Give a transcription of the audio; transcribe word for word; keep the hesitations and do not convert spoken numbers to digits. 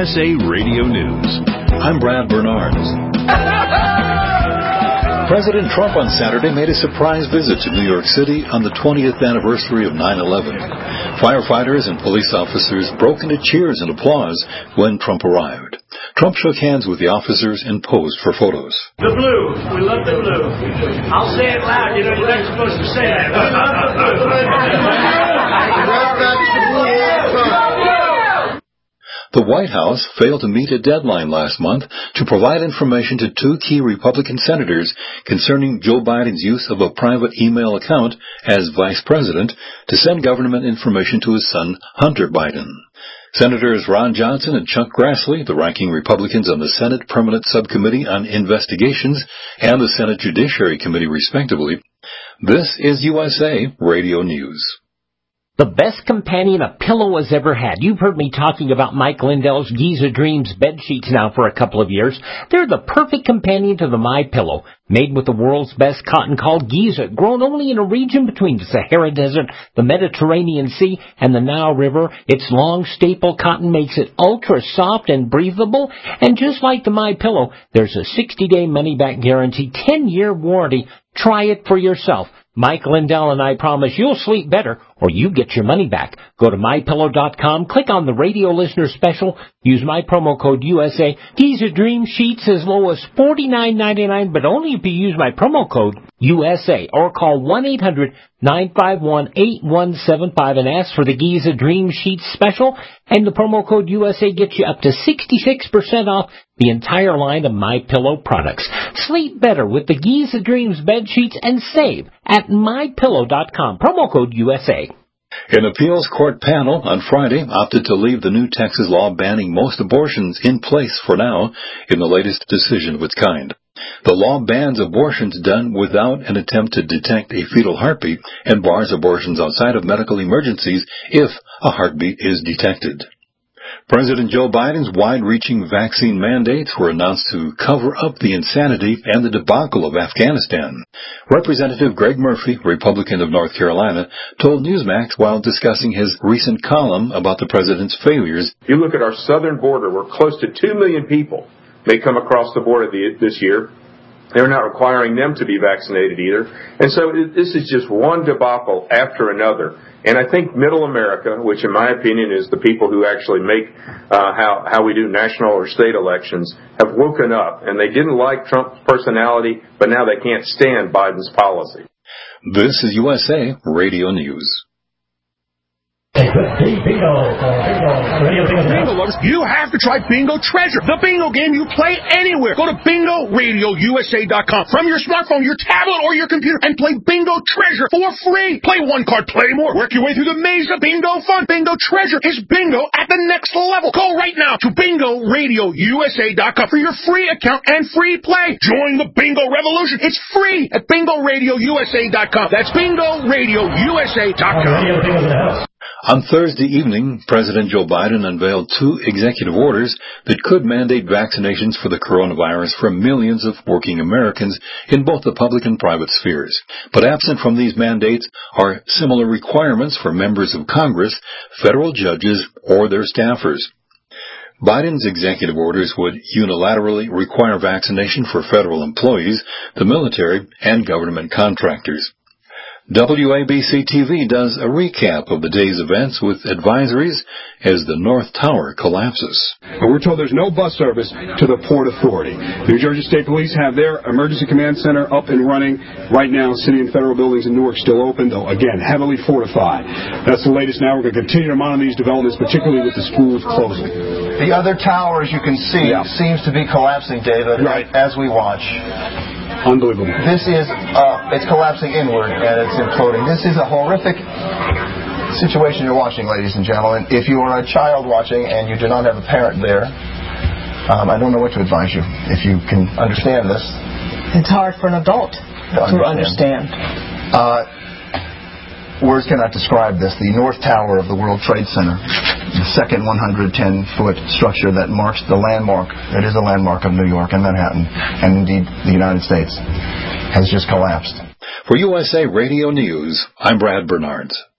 S A Radio News. I'm Brad Bernards. President Trump on Saturday made a surprise visit to New York City on the twentieth anniversary of nine eleven. Firefighters and police officers broke into cheers and applause when Trump arrived. Trump shook hands with the officers and posed for photos. The blue. We love the blue. I'll say it loud. You know, you're not supposed to say that. We love the blue. The White House failed to meet a deadline last month to provide information to two key Republican senators concerning Joe Biden's use of a private email account as vice president to send government information to his son, Hunter Biden. Senators Ron Johnson and Chuck Grassley, the ranking Republicans on the Senate Permanent Subcommittee on Investigations and the Senate Judiciary Committee, respectively. This is U S A Radio News. The best companion a pillow has ever had. You've heard me talking about Mike Lindell's Giza Dreams bed sheets now for a couple of years. They're the perfect companion to the MyPillow. Made with the world's best cotton called Giza, grown only in a region between the Sahara Desert, the Mediterranean Sea, and the Nile River. Its long staple cotton makes it ultra soft and breathable. And just like the MyPillow, there's a sixty-day money-back guarantee, ten-year warranty. Try it for yourself. Mike Lindell and I promise you'll sleep better or you get your money back. Go to my pillow dot com, click on the radio listener special, use my promo code U S A. Giza Dream Sheets as low as forty-nine ninety-nine, but only if you use my promo code U S A or call one eight hundred nine five one eight one seven five and ask for the Giza Dream Sheets special, and the promo code U S A gets you up to sixty-six percent off the entire line of MyPillow products. Sleep better with the Giza Dreams bed sheets and save at my pillow dot com. Promo code U S A. An appeals court panel on Friday opted to leave the new Texas law banning most abortions in place for now in the latest decision of its kind. The law bans abortions done without an attempt to detect a fetal heartbeat and bars abortions outside of medical emergencies if a heartbeat is detected. President Joe Biden's wide-reaching vaccine mandates were announced to cover up the insanity and the debacle of Afghanistan. Representative Greg Murphy, Republican of North Carolina, told Newsmax while discussing his recent column about the president's failures. If you look at our southern border, where close to two million people may come across the border this year, they're not requiring them to be vaccinated either. And so this is just one debacle after another. And I think middle America, which in my opinion is the people who actually make uh, how, how we do national or state elections, have woken up. And they didn't like Trump's personality, but now they can't stand Biden's policy. This is U S A Radio News. Bingo. Bingo lovers, you have to try Bingo Treasure, the bingo game you play anywhere. Go to bingo radio U S A dot com from your smartphone, your tablet, or your computer and play Bingo Treasure for free. Play one card, play more. Work your way through the maze of bingo fun. Bingo Treasure is bingo at the next level. Call right now to bingo radio U S A dot com for your free account and free play. Join the bingo revolution. It's free at bingo radio U S A dot com. That's bingo radio U S A dot com. On Thursday evening, President Joe Biden unveiled two executive orders that could mandate vaccinations for the coronavirus for millions of working Americans in both the public and private spheres. But absent from these mandates are similar requirements for members of Congress, federal judges, or their staffers. Biden's executive orders would unilaterally require vaccination for federal employees, the military, and government contractors. W A B C T V does a recap of the day's events with advisories as the North Tower collapses. We're told there's no bus service to the Port Authority. New Jersey State Police have their emergency command center up and running. Right now, city and federal buildings in Newark still open, though, again, heavily fortified. That's the latest now. We're going to continue to monitor these developments, particularly with the schools closing. The other tower, as you can see, yeah. seems to be collapsing, David, right. as we watch. Unbelievable. This is, uh, it's collapsing inward and it's imploding. This is a horrific situation you're watching, ladies and gentlemen. If you are a child watching and you do not have a parent there, um, I don't know what to advise you. If you can understand this. It's hard for an adult to understand. understand. Uh, words cannot describe this. The North Tower of the World Trade Center, the second one hundred ten foot structure that marks the landmark, it is a landmark of New York and Manhattan, and indeed the United States, has just collapsed. For U S A Radio News, I'm Brad Bernards.